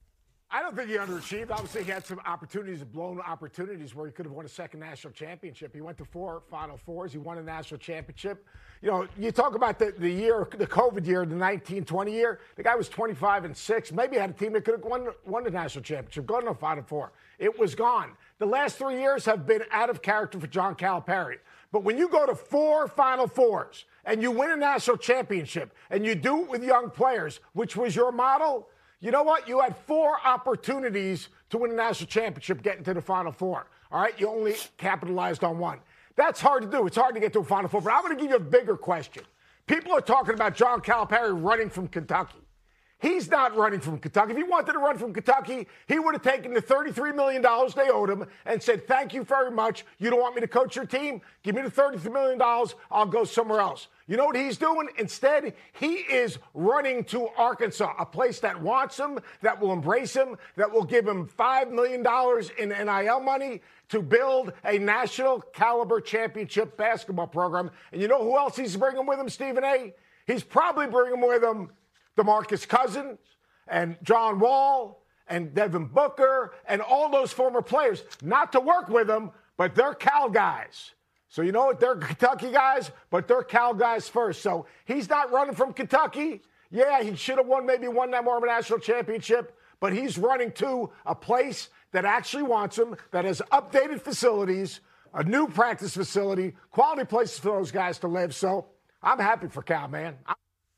I don't think he underachieved. Obviously, he had some opportunities, blown opportunities where he could have won a second national championship. He went to four Final Fours. He won a national championship. You know, you talk about the, the year, the COVID year, the nineteen twenty year. The guy was twenty-five and six. Maybe had a team that could have won, won the national championship, gone to a Final Four. It was gone. The last three years have been out of character for John Calipari. But when you go to four Final Fours and you win a national championship and you do it with young players, which was your model, you know what? You had four opportunities to win a national championship, getting to the Final Four. All right? You only capitalized on one. That's hard to do. It's hard to get to a Final Four. But I'm going to give you a bigger question. People are talking about John Calipari running from Kentucky. He's not running from Kentucky. If he wanted to run from Kentucky, he would have taken the thirty-three million dollars they owed him and said, thank you very much. You don't want me to coach your team? Give me the thirty-three million dollars. I'll go somewhere else. You know what he's doing? Instead, he is running to Arkansas, a place that wants him, that will embrace him, that will give him five million dollars in N I L money to build a national caliber championship basketball program. And you know who else he's bringing with him, Stephen A? He's probably bringing with him DeMarcus Cousins and John Wall and Devin Booker and all those former players, not to work with them, but they're Cal guys. So you know what? They're Kentucky guys, but they're Cal guys first. So he's not running from Kentucky. Yeah, he should have won, maybe won that more of a national championship, but he's running to a place that actually wants him, that has updated facilities, a new practice facility, quality places for those guys to live. So I'm happy for Cal, man. I'm-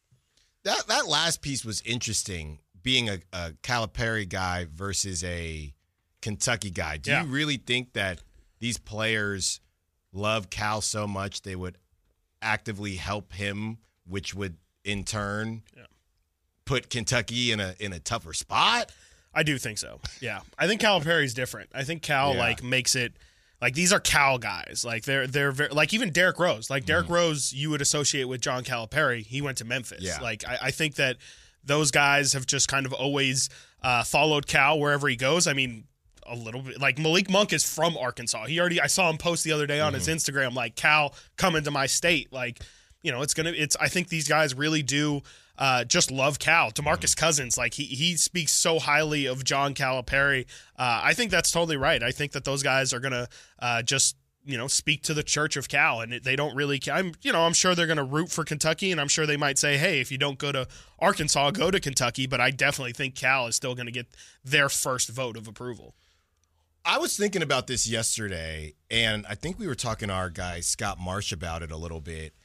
That that last piece was interesting, being a, a Calipari guy versus a Kentucky guy. Do Yeah. you really think that these players love Cal so much they would actively help him, which would in turn yeah. put Kentucky in a in a tougher spot? I do think so. Yeah. I think Calipari's different. I think Cal Yeah. like makes it like these are Cal guys. Like they're they're very, like even Derrick Rose. Like Derrick Mm-hmm. Rose you would associate with John Calipari. He went to Memphis. Yeah. Like I, I think that those guys have just kind of always uh, followed Cal wherever he goes. I mean, a little bit like Malik Monk is from Arkansas. He already I saw him post the other day on Mm-hmm. his Instagram like Cal coming to my state. Like, you know, it's gonna it's I think these guys really do uh, just love Cal. DeMarcus Cousins, like he he speaks so highly of John Calipari. Uh, I think that's totally right. I think that those guys are gonna uh, just you know speak to the Church of Cal, and they don't really. I'm you know I'm sure they're gonna root for Kentucky, and I'm sure they might say, hey, if you don't go to Arkansas, go to Kentucky. But I definitely think Cal is still gonna get their first vote of approval. I was thinking about this yesterday, and I think we were talking to our guy Scott Marsh about it a little bit.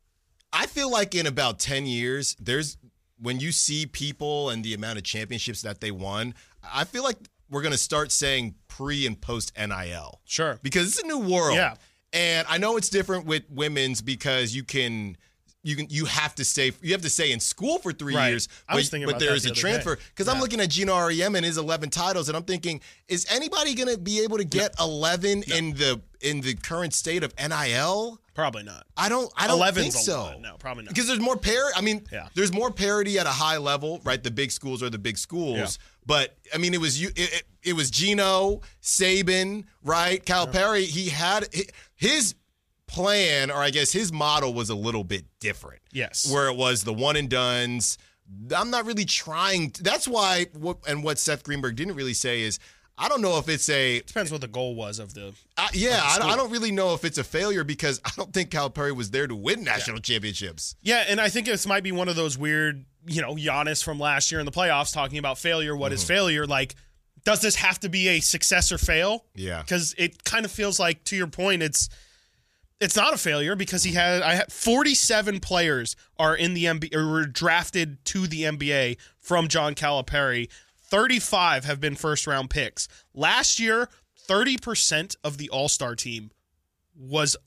I feel like in about ten years, there's when you see people and the amount of championships that they won, I feel like we're going to start saying pre and post N I L. Sure. Because it's a new world. Yeah. And I know it's different with women's because you can you can you have to stay you have to stay in school for three Right. years. I was but, thinking but about there that is the a other transfer. day. Because Yeah. I'm looking at Gino Auriemma and his eleven titles, and I'm thinking, is anybody going to be able to get eleven in the in the current state of N I L? Probably not. I don't. I don't eleven's think a so. lot. No, probably not. Because there's more parity. I mean, Yeah. there's more parity at a high level, right? The big schools are the big schools. Yeah. But I mean, it was you. It, it, it was Gino, Saban, right? Calipari. He had his plan, or I guess his model, was a little bit different. Yes. Where it was the one and dones. I'm not really trying. To, that's why. What, and what Seth Greenberg didn't really say is, I don't know if it's a depends what the goal was of the. Uh, yeah, of the I, school. I don't really know if it's a failure because I don't think Calipari was there to win national championships. Yeah, and I think this might be one of those weird, you know, Giannis from last year in the playoffs talking about failure. What is Mhm. failure? Like, does this have to be a success or fail? Yeah. Because it kind of feels like, to your point, it's it's not a failure because he had I had forty-seven players are in the N B A or were drafted to the N B A from John Calipari. thirty-five have been first round picks. Last year, thirty percent of the All-Star team was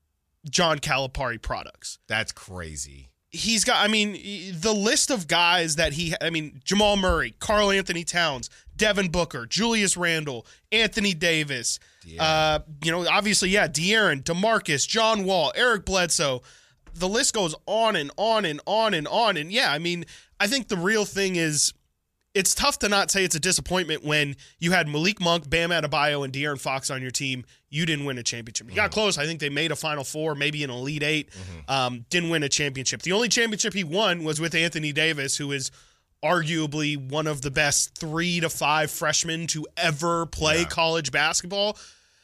John Calipari products. That's crazy. He's got, I mean, the list of guys that he, I mean, Jamal Murray, Karl Anthony Towns, Devin Booker, Julius Randle, Anthony Davis, uh, you know, obviously, yeah, De'Aaron, DeMarcus, John Wall, Eric Bledsoe. The list goes on and on and on and on. And yeah, I mean, I think the real thing is, it's tough to not say it's a disappointment when you had Malik Monk, Bam Adebayo, and De'Aaron Fox on your team. You didn't win a championship. You got close. I think they made a Final Four, maybe an Elite Eight. Um, didn't win a championship. The only championship he won was with Anthony Davis, who is arguably one of the best three to five freshmen to ever play yeah. college basketball.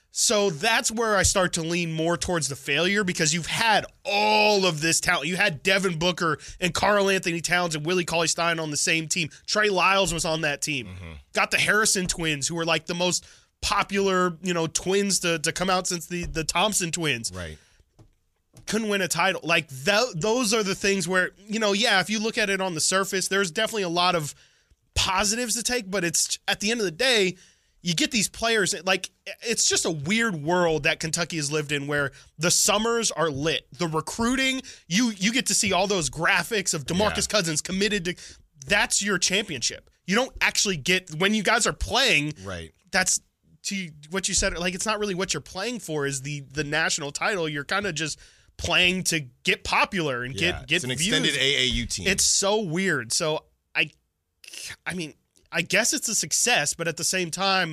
So that's where I start to lean more towards the failure, because you've had all of this talent. You had Devin Booker and Karl Anthony Towns and Willie Cauley-Stein on the same team. Trey Lyles was on that team. Mm-hmm. Got the Harrison twins, who were like the most popular, you know, twins to, to come out since the, the Thompson twins. Right. Couldn't win a title. Like, th- those are the things where, you know, yeah, if you look at it on the surface, there's definitely a lot of positives to take, but it's at the end of the day, you get these players, like, it's just a weird world that Kentucky has lived in, where the summers are lit. The recruiting, you you get to see all those graphics of DeMarcus yeah. Cousins committed to, that's your championship. You don't actually get, when you guys are playing, right. that's, to what you said, like, it's not really what you're playing for is the the national title. You're kind of just playing to get popular and yeah, get, get it's an views. extended A A U team. It's so weird. So, I, I mean, I guess it's a success, but at the same time,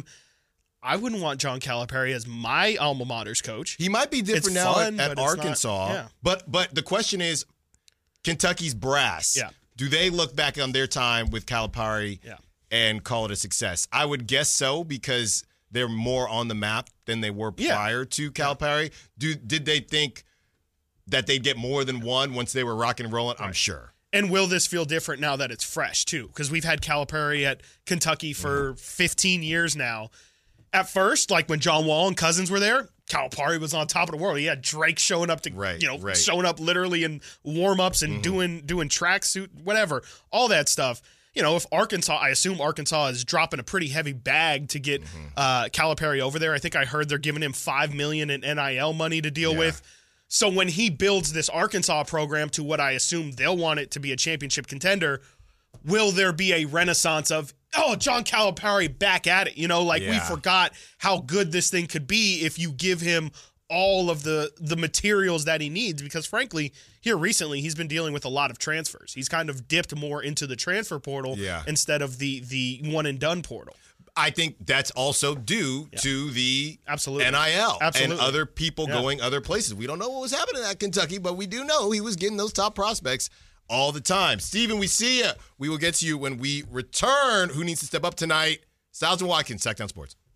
I wouldn't want John Calipari as my alma mater's coach. He might be different it's now fun, at, at Arkansas, not, yeah. but but the question is, Kentucky's brass. Yeah. Do they look back on their time with Calipari yeah. and call it a success? I would guess so, because they're more on the map than they were prior yeah. to Calipari. Yeah. Do did they think that they'd get more than one once they were rocking and rolling? Right. I'm sure. And will this feel different now that it's fresh, too? Because we've had Calipari at Kentucky for mm. fifteen years now. At first, like when John Wall and Cousins were there, Calipari was on top of the world. He had Drake showing up to, right, you know, right. showing up literally in warm-ups and mm-hmm. doing doing tracksuit, whatever, all that stuff. You know, if Arkansas, I assume Arkansas is dropping a pretty heavy bag to get mm-hmm. uh, Calipari over there. I think I heard they're giving him five million dollars in N I L money to deal yeah. with. So when he builds this Arkansas program to what I assume they'll want it to be a championship contender, will there be a renaissance of, oh, John Calipari back at it? You know, like yeah. we forgot how good this thing could be if you give him all of the the materials that he needs, because frankly, here recently he's been dealing with a lot of transfers. He's kind of dipped more into the transfer portal yeah. instead of the the one and done portal. I think that's also due yeah. to the Absolutely. N I L Absolutely. and other people yeah. going other places. We don't know what was happening at Kentucky, but we do know he was getting those top prospects all the time. Steven, we see you. We will get to you when we return. Who needs to step up tonight? Styles and Watkins, Sacktown Sports.